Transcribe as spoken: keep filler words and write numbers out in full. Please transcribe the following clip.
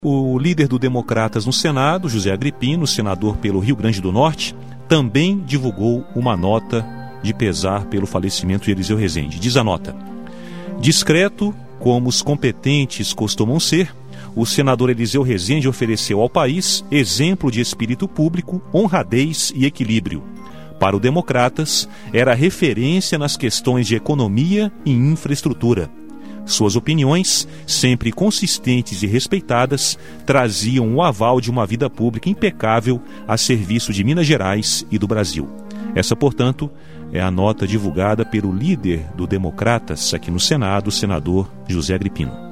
O líder do Democratas no Senado, José Agripino, senador pelo Rio Grande do Norte, também divulgou uma nota de pesar pelo falecimento de Eliseu Rezende. Diz a nota: discreto, como os competentes costumam ser, o senador Eliseu Rezende ofereceu ao país exemplo de espírito público, honradez e equilíbrio. Para o Democratas, era referência nas questões de economia e infraestrutura. Suas opiniões, sempre consistentes e respeitadas, traziam o aval de uma vida pública impecável a serviço de Minas Gerais e do Brasil. Essa, portanto, é a nota divulgada pelo líder do Democratas aqui no Senado, o senador José Agripino.